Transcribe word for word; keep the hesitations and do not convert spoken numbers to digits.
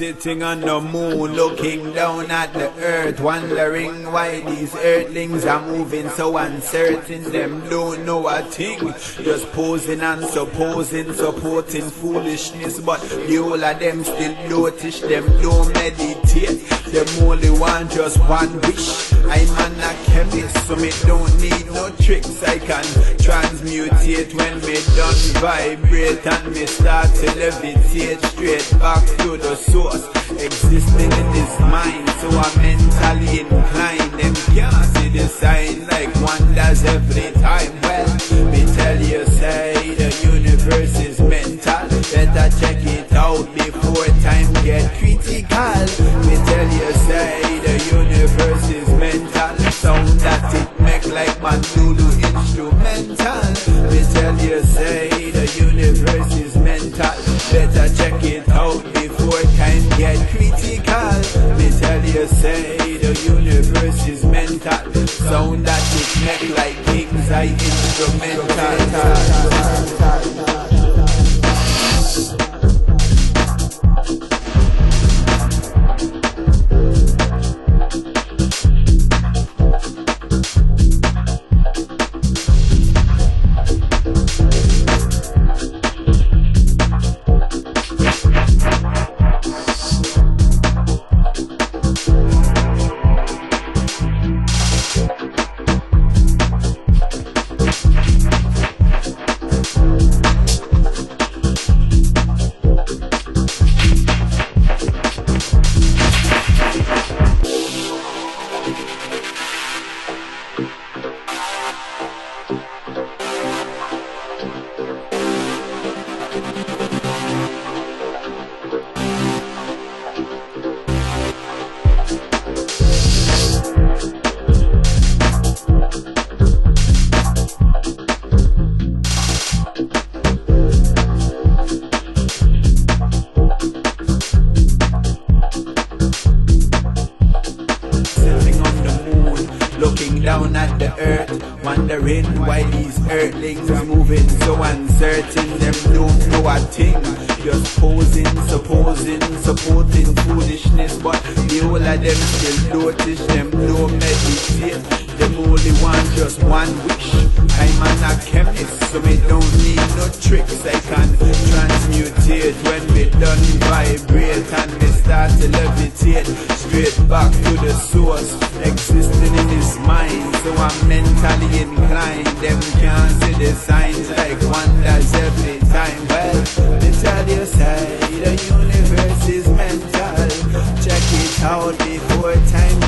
Sitting on the moon, looking down at the earth, wondering why these earthlings are moving so uncertain. Them don't know a thing, just posing and supposing, supporting foolishness. But the whole of them still dotish, them don't meditate. Them only want just one wish. I'm an a chemist, so me don't need no tricks. I can transmutate when me done vibrate, and me start to levitate straight back to the source, existing in this mind. So I'm mentally inclined. Them can't see the sign like one does every time. Well, me tell you, say the universe is mental. Better check it out before time get critical. Me tell you, say the universe is mental. Sound that it make like Mandulu instrumental. Me tell you, say the universe is mental. Better check it out before time get critical. Me tell you, say the universe is mental. Sound that it make like King's Eye instrumental. Looking down at the earth, wondering why these earthlings are moving so uncertain. Them don't know a thing, just posing, supposing, supporting foolishness. But the whole of them still dotish, them don't meditate. Them only want just one wish. I'm an a chemist, so me don't need no tricks. I can transmutate when me done vibrate, and me start to levitate straight back to the source, existing in his mind. So I'm mentally inclined. Them can't see the signs like one does every time. Well, they tell you, say the universe is mental. Check it out before time